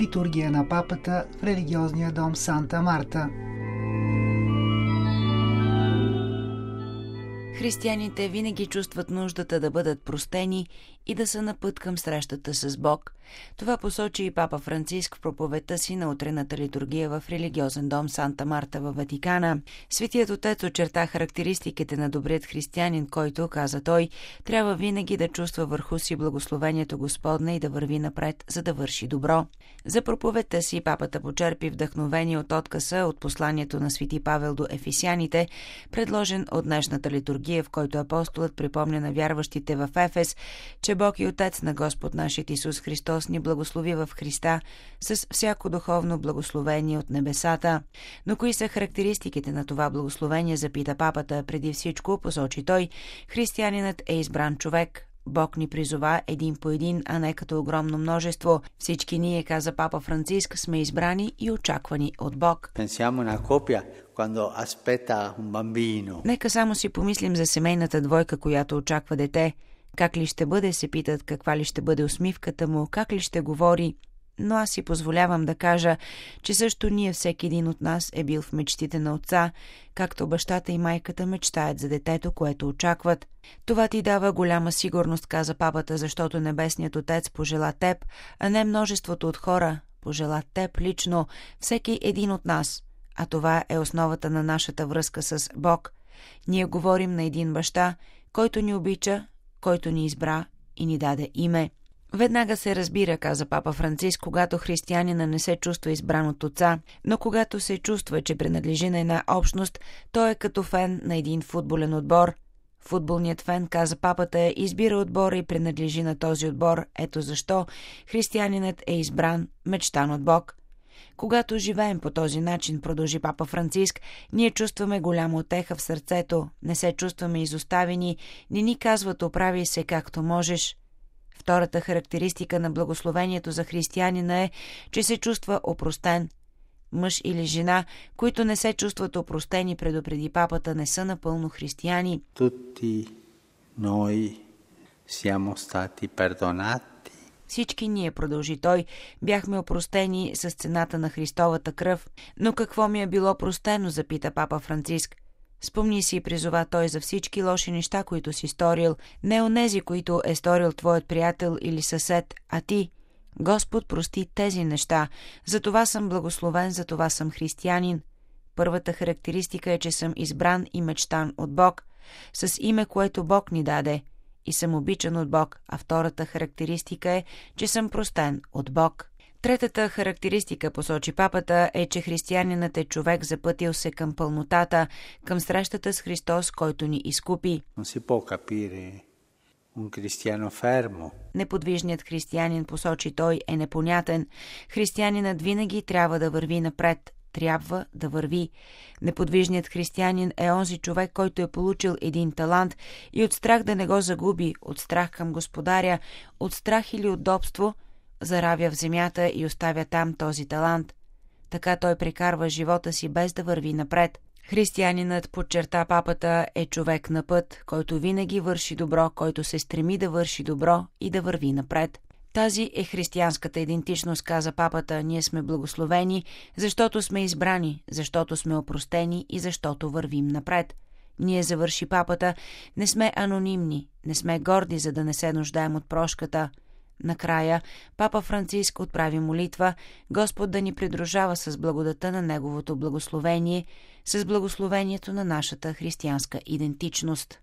литургия на папата в религиозния дом Санта Марта. Християните винаги чувстват нуждата да бъдат простени и да са на път към срещата с Бог. Това посочи и папа Франциск в проповедта си на утрената литургия в религиозен дом Санта Марта във Ватикана. Светият отец очерта характеристиките на добрият християнин, който, каза той, трябва винаги да чувства върху си благословението Господне и да върви напред, за да върши добро. За проповедта си папата почерпи вдъхновение от откъса от посланието на свети Павел до ефесяните, предложен от днешната литургия, в който апостолът припомня на вярващите в Ефес, че Бог и Отец на Господ нашият Исус Христос ни благослови в Христа с всяко духовно благословение от небесата. Но кои са характеристиките на това благословение, запита папата. Преди всичко, посочи той, християнинът е избран човек. Бог ни призова един по един, а не като огромно множество. Всички ние, каза папа Франциск, сме избрани и очаквани от Бог. Нека само си помислим за семейната двойка, която очаква дете. Как ли ще бъде, се питат, каква ли ще бъде усмивката му, как ли ще говори. Но аз си позволявам да кажа, че също ние, всеки един от нас е бил в мечтите на отца, както бащата и майката мечтаят за детето, което очакват. Това ти дава голяма сигурност, каза папата, защото Небесният Отец пожела теб, а не множеството от хора. Пожела теб лично, всеки един от нас. А това е основата на нашата връзка с Бог. Ние говорим на един баща, който ни обича, който ни избра и ни даде име. Веднага се разбира, каза папа Франциск, когато християнина не се чувства избран от отца, но когато се чувства, че принадлежи на една общност, той е като фен на един футболен отбор. Футболният фен, каза папата, избира отбора и принадлежи на този отбор. Ето защо християнинът е избран, мечтан от Бог. Когато живеем по този начин, продължи папа Франциск, ние чувстваме голяма утеха в сърцето, не се чувстваме изоставени, не ни казват оправи се както можеш. Втората характеристика на благословението за християнина е, че се чувства опростен. Мъж или жена, които не се чувстват опростени, предупреди папата, не са напълно християни. Tutti noi siamo stati perdonati. Всички ние, продължи той, бяхме опростени с цената на Христовата кръв. Но какво ми е било простено, запита папа Франциск. Спомни си, призова той, за всички лоши неща, които си сторил, не онези, които е сторил твоят приятел или съсед, а ти. Господ прости тези неща. Затова съм благословен, затова съм християнин. Първата характеристика е, че съм избран и мечтан от Бог, с име, което Бог ни даде, и съм обичан от Бог, а втората характеристика е, че съм простен от Бог. Третата характеристика, посочи папата, е, че християнинът е човек, запътил се към пълнотата, към срещата с Христос, който ни изкупи. Неподвижният християнин, посочи той, е непонятен. Християнинът винаги трябва да върви напред. Трябва да върви. Неподвижният християнин е онзи човек, който е получил един талант и от страх да не го загуби, от страх към Господаря, от страх или удобство, заравя в земята и оставя там този талант. Така той прекарва живота си без да върви напред. Християнинът, подчерта папата, е човек на път, който винаги върши добро, който се стреми да върши добро и да върви напред. Тази е християнската идентичност, каза папата. Ние сме благословени, защото сме избрани, защото сме опростени и защото вървим напред. Ние, завърши папата, не сме анонимни, не сме горди, за да не се нуждаем от прошката. Накрая папа Франциск отправи молитва Господ да ни придружава с благодата на Неговото благословение, с благословението на нашата християнска идентичност.